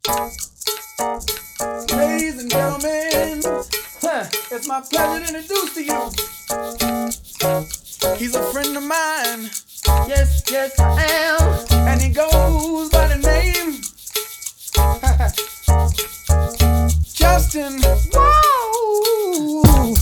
Ladies and gentlemen, it's my pleasure to introduce to you. He's a friend of mine. Yes, yes, I am. And he goes by the name Justin. Whoa!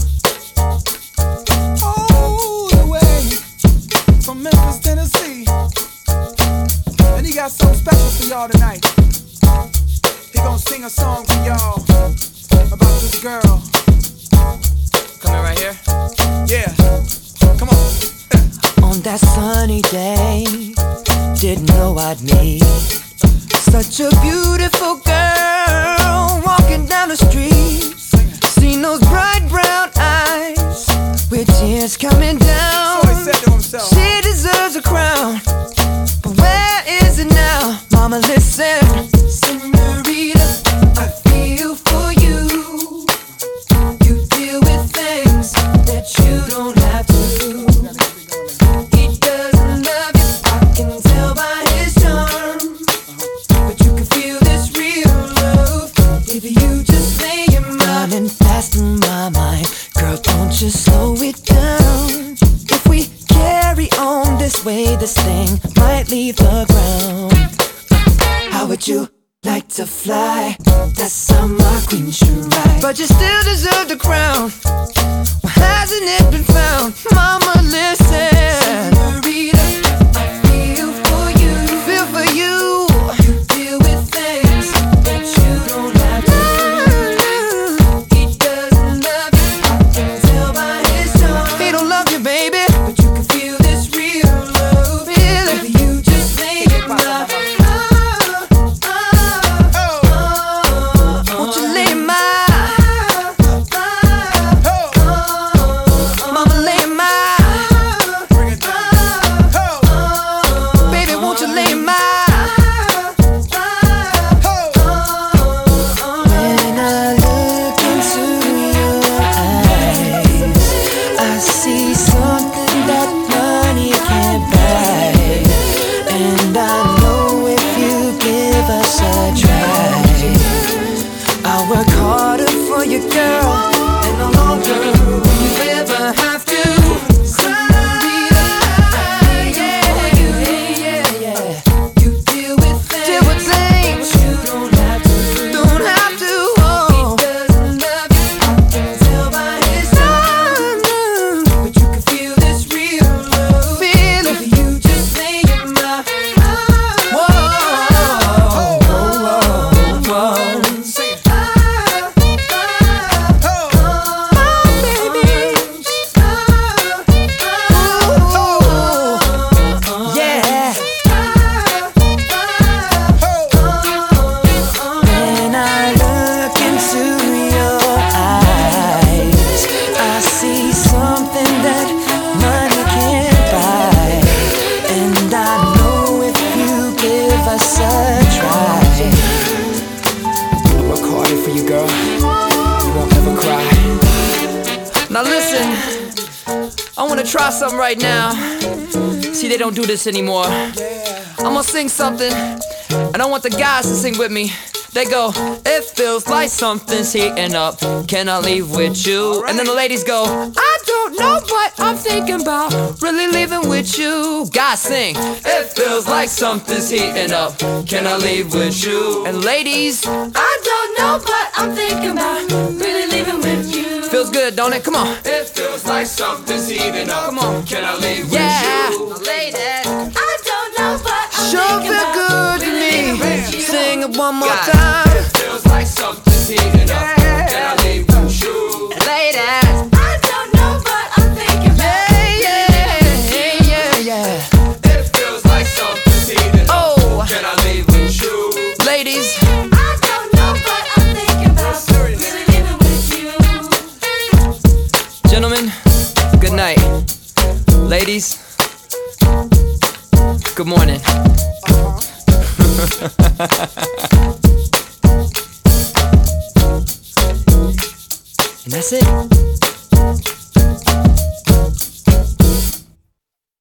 All the way from Memphis, Tennessee. And he got something special for y'all tonight. He gonna sing a song for y'all about this girl. Coming right here? Yeah. Come on. On that sunny day, didn't know I'd meet such a beautiful girl walking down the street. Seen those bright brown eyes with tears coming down. So he said to himself, she deserves a crown, but where is it now? Mama, listen. Senorita, I feel for you. You deal with things that you don't have to. He doesn't love you, I can tell by his charm. But you can feel this real love if you just lay your mind and fast in my mind. Girl, don't you slow it down. If we carry on this way, this thing might leave the ground. How would you like to fly? That's how my queen should ride. But you still deserve the crown. Why hasn't it been found? Mama, listen. Senorita, I feel for you. Feel for you. You deal with things that you don't have to. He doesn't love you, I can tell by his charm. He don't love you, baby, but you can feel this real love. Feel it. If you just lay it down. Won't you lay my mama, lay my baby, won't you lay my when I look into your eyes, I see something that money can't buy. And I know if you give us a try, I'll work harder for you, girl, and no longer will you ever have to cry. Yeah. You deal with things you don't have to. Don't have to. Oh. He doesn't love you, I can tell by his charm. But you can feel this real love. Feel it. If you just lay your mind. Whoa. sing it. Now listen, I wanna try something right now. See, they don't do this anymore. I'm gonna sing something, and I want the guys to sing with me. They go, it feels like something's heating up. Can I leave with you? And then the ladies go, I don't know, but I'm thinking about really leaving with you. Guys sing, it feels like something's heating up. Can I leave with you? And ladies, I don't know, but I'm thinking about really leaving with you. Feels good, don't it? Come on. It feels like something's heating up. Come on. Can I leave with Yeah, you? ladies, I don't know, but I'm sure thinking feel about good to me. Sing it one more God. time. It feels like something's heating up. Can I leave with you? Ladies, I don't know, but I'm thinking about yeah. It feels like something's heating up. Oh, Can I leave with you? ladies, I don't know, but I'm thinking about really living with you. gentlemen, good night. Ladies, good morning. And that's it.